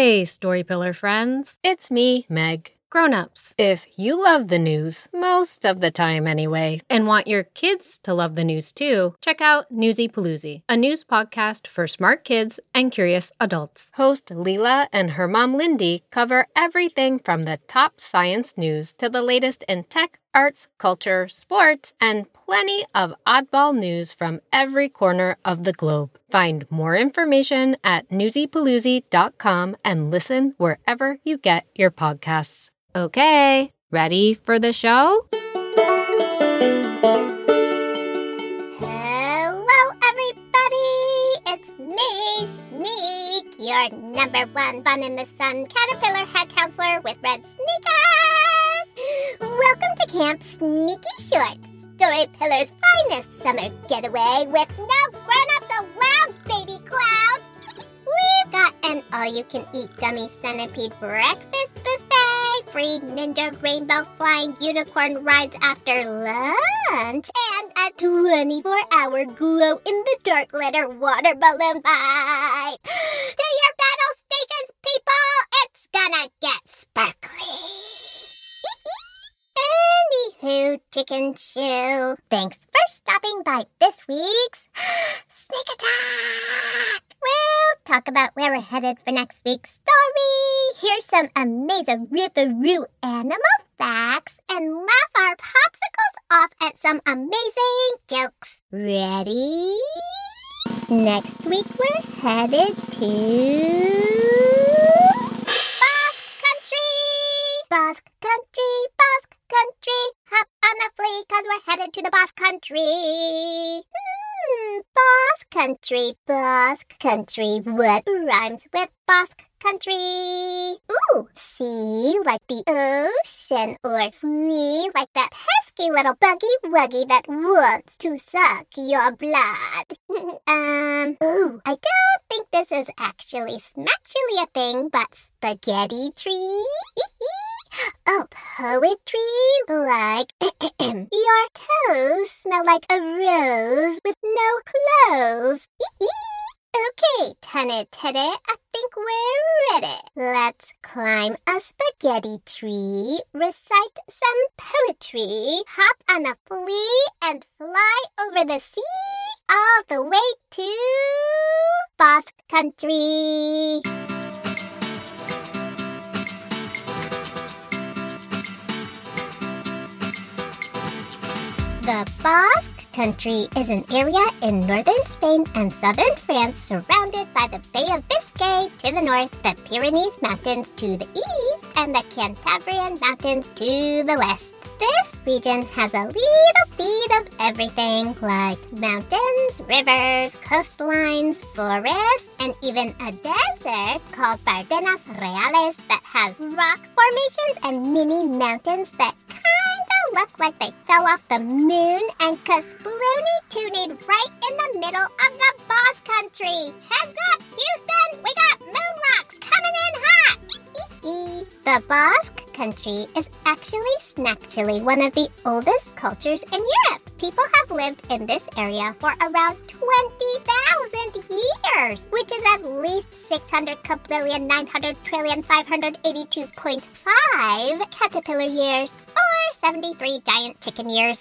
Hey, Storypillar friends. It's me, Meg. Grown-ups. If you love the news, most of the time anyway, and want your kids to love the news too, check out Newsy Paloozy, a news podcast for smart kids and curious adults. Host Leela and her mom Lindy cover everything from the top science news to the latest in tech, arts, culture, sports, and plenty of oddball news from every corner of the globe. Find more information at newsypaloozy.com and listen wherever you get your podcasts. Okay, ready for the show? Hello, everybody! It's me, Sneak, your number one fun in the sun caterpillar head counselor with red sneakers! Welcome to Camp Sneaky Shorts, Storypillar's finest summer getaway with no grown-ups allowed, baby cloud! We've got an all-you-can-eat gummy centipede breakfast buffet, free ninja rainbow flying unicorn rides after lunch, and a 24-hour glow-in-the-dark glitter water balloon fight. To your battle stations, people! It's gonna get sparkly. Anywho, Chicken Chew, thanks for stopping by this week's Sneak Attack! We'll talk about where we're headed for next week's story, hear some amazing ripperoo animal facts, and laugh our popsicles off at some amazing jokes. Ready? Next week we're headed to Basque Country! Basque Country, Basque Country, hop on the flea 'cause we're headed to the Basque Country. Basque Country, Basque Country, what rhymes with Basque Country? Ooh, sea like the ocean, or flea like that pesky little buggy-wuggy that wants to suck your blood. Ooh, I don't think this is actually a thing, but spaghetti tree? Oh, poetry like your toes smell like a rose with no clothes. Okay, Teddy, I think we're ready. Let's climb a spaghetti tree, recite some poetry, hop on a flea, and fly over the sea all the way to Basque Country. The Basque Country is an area in northern Spain and southern France surrounded by the Bay of Biscay to the north, the Pyrenees Mountains to the east, and the Cantabrian Mountains to the west. This region has a little bit of everything, like mountains, rivers, coastlines, forests, and even a desert called Bardenas Reales that has rock formations and mini mountains that look like they fell off the moon and Casploonie-toonied right in the middle of the Basque Country. Heads up, Houston! We got moon rocks coming in hot! The Basque Country is actually one of the oldest cultures in Europe. People have lived in this area for around 20,000 years, which is at least 600 kabillion 900 trillion 582.5 caterpillar years, or 73 giant chicken years.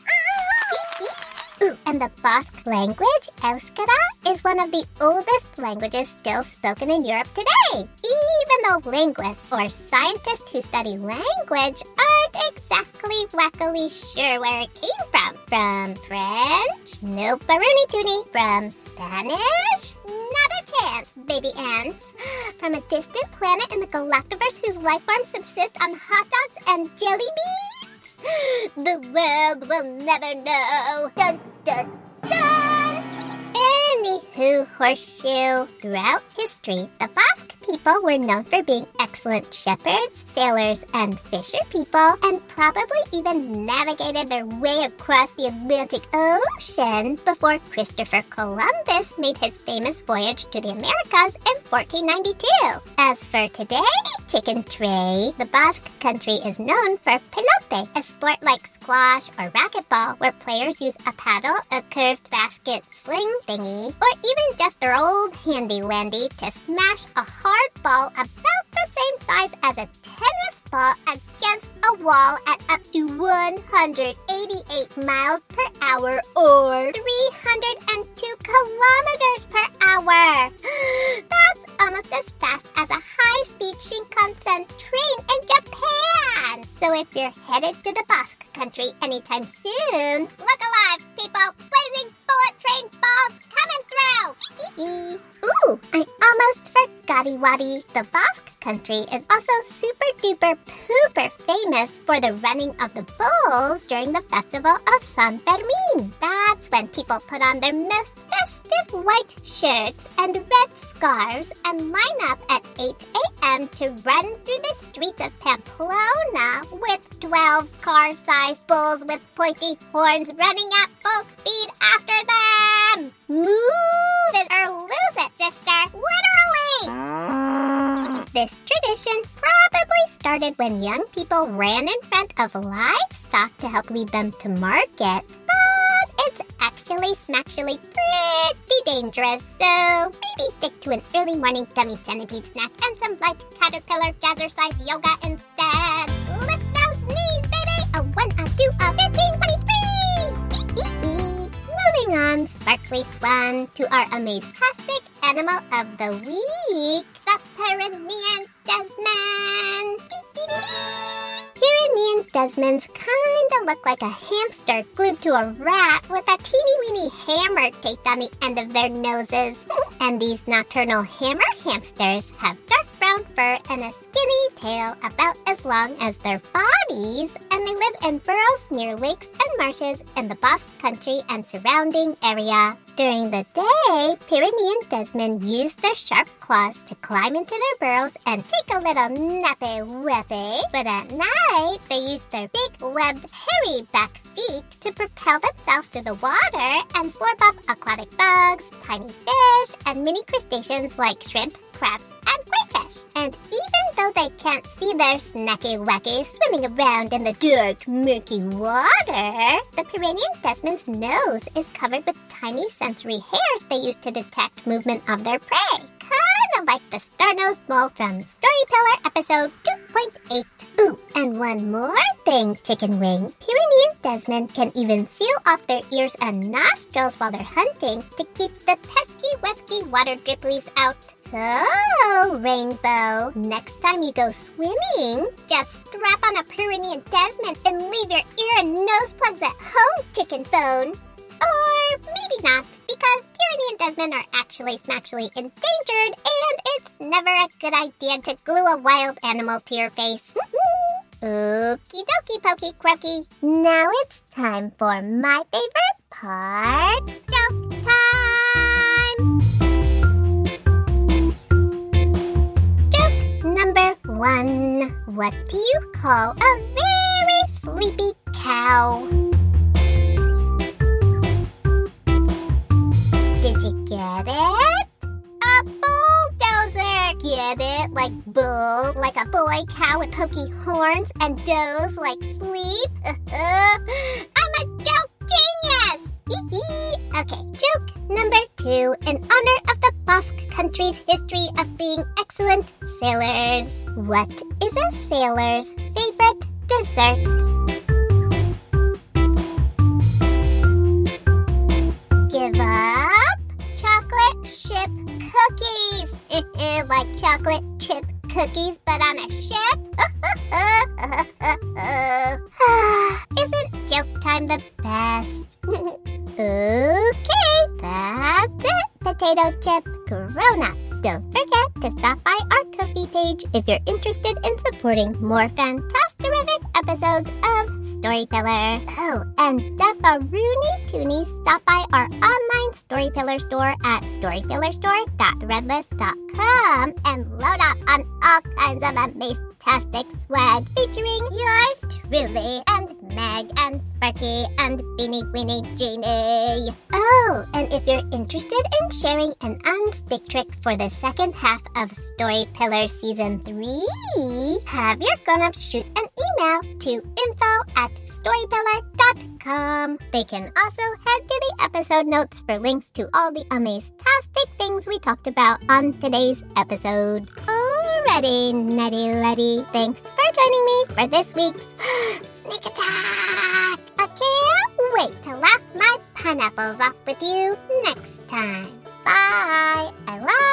Ooh, and the Basque language, Euskara, is one of the oldest languages still spoken in Europe today. Even though linguists or scientists who study language aren't exactly wackily sure where it came from. From French? No baroonie-toonie. From Spanish? Not a chance, baby ants. From a distant planet in the Galactiverse whose life forms subsist on hot dogs and jelly beans? The world will never know. Dun, dun, dun! Anywho, horseshoe. Throughout history, the Basque people were known for being excellent shepherds, sailors, and fisher people, and probably even navigated their way across the Atlantic Ocean before Christopher Columbus made his famous voyage to the Americas in 1492. As for today, Chicken Tray, the Basque Country is known for pelote, a sport like squash or racquetball where players use a paddle, a curved basket sling thingy, or even just their old handy-wandy to smash a hard ball about the same size as a tennis ball against a wall at up to 188 miles per hour or 302 kilometers per hour. That's almost as fast as a high-speed Shinkansen train in Japan. So if you're headed to the Basque Country anytime soon, look alive, people! Blazing bullet train balls coming through! Ooh, I almost forgot-y Waddy. The Basque Country is also super-duper pooper famous for the running of the bulls during the festival of San Fermin. That's when people put on their most festive white shirts and red scarves and line up at 8 a.m. to run through the streets of Pamplona with 12 car-sized bulls with pointy horns running at full speed after them. Move it or lose it, sister. Literally. This tradition probably started when young people ran in front of livestock to help lead them to market, but it's actually pretty dangerous, so maybe stick to an early morning gummy centipede snack and some light caterpillar jazzercise yoga instead. Lift those knees, baby! A 1, a 2, a 15, 23! Moving on, Sparkly Swan, to our amazing-tastic animal of the week, the Pyrenean Desman. Pyrenean Desmans kinda look like a hamster glued to a rat with a teeny-weeny hammer taped on the end of their noses. And these nocturnal hammer hamsters have dark brown fur and a skinny tail about as long as their bodies, and they live in burrows near lakes and marshes in the Basque Country and surrounding area. During the day, Pyrenean Desman use their sharp claws to climb into their burrows and take a little nappy-wappy, but at night, they use their big, webbed, hairy back feet to propel themselves through the water and slurp up aquatic bugs, tiny fish, and mini crustaceans like shrimp, crabs, and crayfish. And even though they can't see their snacky-wacky swimming around in the dark, murky water, the Pyrenean Desman's nose is covered with tiny sensory hairs they use to detect movement of their prey. Kind of like the star-nosed mole from Storyteller episode 2.8. Ooh, and one more thing, Chicken Wing. Pyrenean Desman can even seal off their ears and nostrils while they're hunting to keep the pesky-wesky water dripplies out. So, Rainbow, next time you go swimming, just strap on a Pyrenean Desman and leave your ear and nose plugs at home, Chicken Phone. Or maybe not, because Pyrenean Desman are actually smackly endangered, and it's never a good idea to glue a wild animal to your face. Okie dokie, Pokey Croaky. Now it's time for my favorite part, joke time! Joke number 1. What do you call a very sleepy cow? Did you get it? A bulldozer! Get it? Like bull, like a boy cow with pokey horns, and doze like sleep? I'm a joke genius! Okay, joke number 2. In honor of the Basque Country's history of being excellent sailors. What is a sailor's favorite dessert? Give up? Chocolate chip cookies. Like chocolate chip cookies, but on a ship? Isn't joke time the best? Okay, that's it, potato chip grown-ups. Don't forget to stop by our Ko-fi page if you're interested in supporting more fantastic episodes of Storypillar. Oh, and Duffa-rooney Toonies, stop by our online Storypillar store at storypillarstore.threadlist.com and load up on all kinds of amazing-tastic swag featuring yours truly and Meg and Sparky and Beanie Weenie Genie. Oh, and if you're interested in sharing an unstick trick for the second half of Storypillar Season 3, have your grown-ups shoot an email to info@storypillar.com. They can also head to the episode notes for links to all the amazing-tastic things we talked about on today's episode. Oh, Ready, Netty Letty. Thanks for joining me for this week's Sneak Attack. I can't wait to laugh my pineapples off with you next time. Bye. I love